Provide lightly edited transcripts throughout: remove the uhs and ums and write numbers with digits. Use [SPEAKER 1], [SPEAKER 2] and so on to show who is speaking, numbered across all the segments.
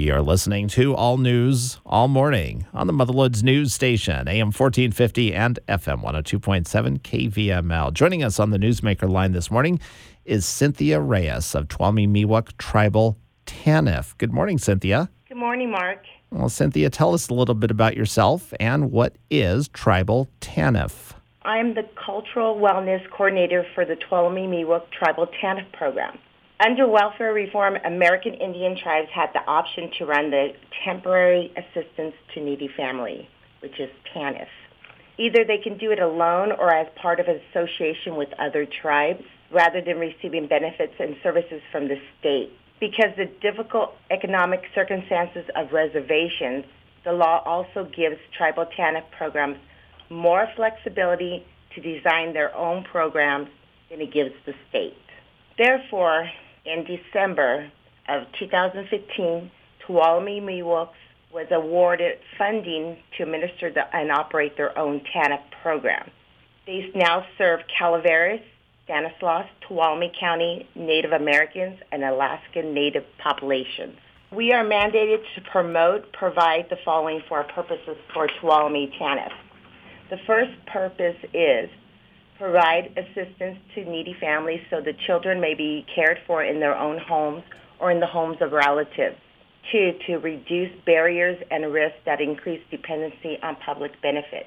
[SPEAKER 1] You're listening to All News All Morning on the Motherloods News Station, AM 1450 and FM 102.7 KVML. Joining us on the Newsmaker line this morning is Cynthia Reyes of Tuolumne Miwok Tribal TANF. Good morning, Cynthia.
[SPEAKER 2] Good morning, Mark.
[SPEAKER 1] Well, Cynthia, tell us a little bit about yourself and what is Tribal TANF?
[SPEAKER 2] I'm the Cultural Wellness Coordinator for the Tuolumne Miwok Tribal TANF program. Under welfare reform, American Indian tribes had the option to run the Temporary Assistance to Needy Family, which is TANF. Either they can do it alone or as part of an association with other tribes, rather than receiving benefits and services from the state. Because the difficult economic circumstances of reservations, the law also gives tribal TANF programs more flexibility to design their own programs than it gives the state. Therefore, in December of 2015, Tuolumne Miwok was awarded funding to administer and operate their own TANF program. They now serve Calaveras, Stanislaus, Tuolumne County Native Americans, and Alaskan Native populations. We are mandated to provide the following for our purposes for Tuolumne TANF. The first purpose is provide assistance to needy families so the children may be cared for in their own homes or in the homes of relatives. 2, to reduce barriers and risks that increase dependency on public benefits.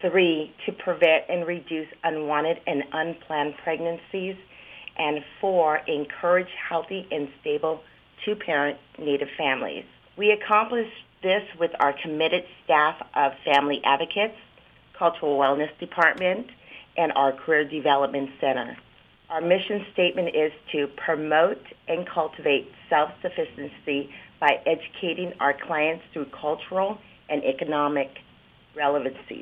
[SPEAKER 2] 3, to prevent and reduce unwanted and unplanned pregnancies. And 4, encourage healthy and stable two-parent Native families. We accomplish this with our committed staff of family advocates, Cultural Wellness Department, and our Career Development Center. Our mission statement is to promote and cultivate self-sufficiency by educating our clients through cultural and economic relevancies.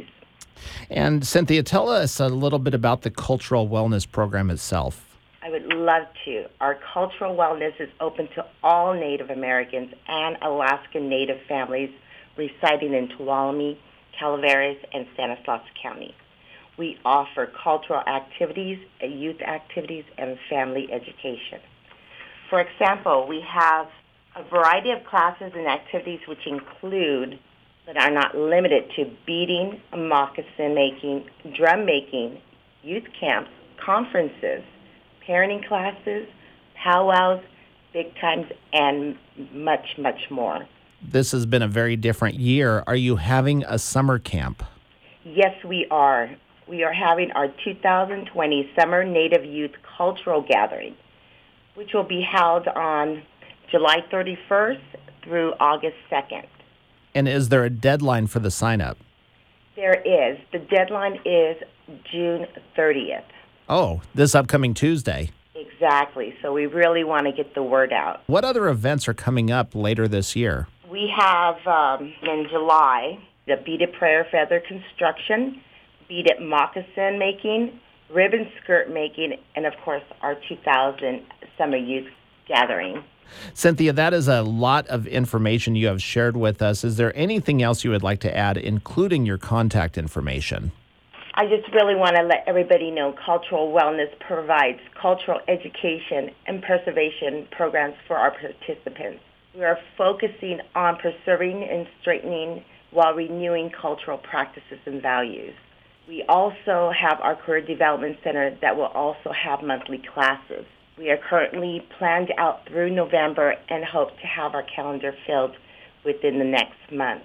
[SPEAKER 1] And Cynthia, tell us a little bit about the Cultural Wellness Program itself.
[SPEAKER 2] I would love to. Our cultural wellness is open to all Native Americans and Alaskan Native families residing in Tuolumne, Calaveras, and Stanislaus County. We offer cultural activities, youth activities, and family education. For example, we have a variety of classes and activities which include, but are not limited to, beading, moccasin making, drum making, youth camps, conferences, parenting classes, powwows, big times, and much, much more.
[SPEAKER 1] This has been a very different year. Are you having a summer camp?
[SPEAKER 2] Yes, we are. We are having our 2020 Summer Native Youth Cultural Gathering, which will be held on July 31st through August 2nd.
[SPEAKER 1] And is there a deadline for the sign-up?
[SPEAKER 2] There is. The deadline is June 30th.
[SPEAKER 1] Oh, this upcoming Tuesday.
[SPEAKER 2] Exactly. So we really want to get the word out.
[SPEAKER 1] What other events are coming up later this year?
[SPEAKER 2] We have, in July, the beaded prayer feather construction, beaded moccasin making, ribbon skirt making, and, of course, our 2000 Summer Youth Gathering.
[SPEAKER 1] Cynthia, that is a lot of information you have shared with us. Is there anything else you would like to add, including your contact information?
[SPEAKER 2] I just really want to let everybody know Cultural Wellness provides cultural education and preservation programs for our participants. We are focusing on preserving and straightening while renewing cultural practices and values. We also have our Career Development Center that will also have monthly classes. We are currently planned out through November and hope to have our calendar filled within the next month.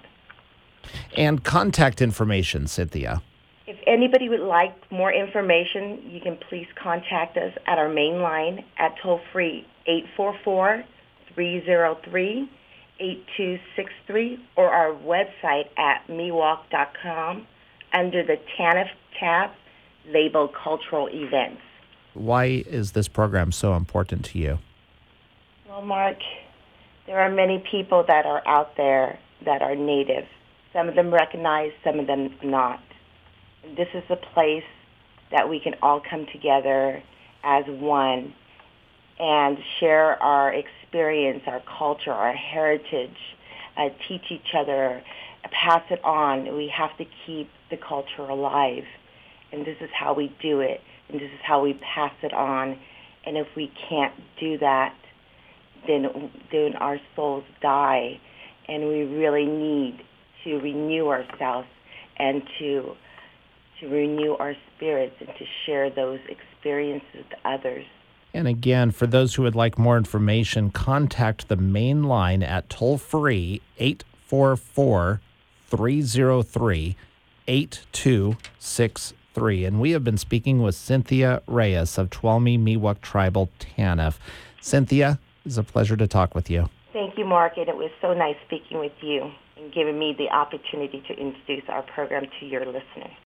[SPEAKER 1] And contact information, Cynthia.
[SPEAKER 2] If anybody would like more information, you can please contact us at our main line at toll-free 844-303-8263 or our website at miwok.com under the TANF tab labeled Cultural Events.
[SPEAKER 1] Why is this program so important to you?
[SPEAKER 2] Well, Mark, there are many people that are out there that are Native. Some of them recognized, some of them not. And this is a place that we can all come together as one and share our experience, our culture, our heritage, teach each other, pass it on. We have to keep the culture alive. And this is how we do it. And this is how we pass it on. And if we can't do that, then our souls die. and we really need to renew ourselves and to renew our spirits and to share those experiences with others.
[SPEAKER 1] And again, for those who would like more information, contact the main line at toll-free 844-303-8263. And we have been speaking with Cynthia Reyes of Tuolumne Miwok Tribal TANF. Cynthia, it's a pleasure to talk with you.
[SPEAKER 2] Thank you, Mark, and it was so nice speaking with you and giving me the opportunity to introduce our program to your listeners.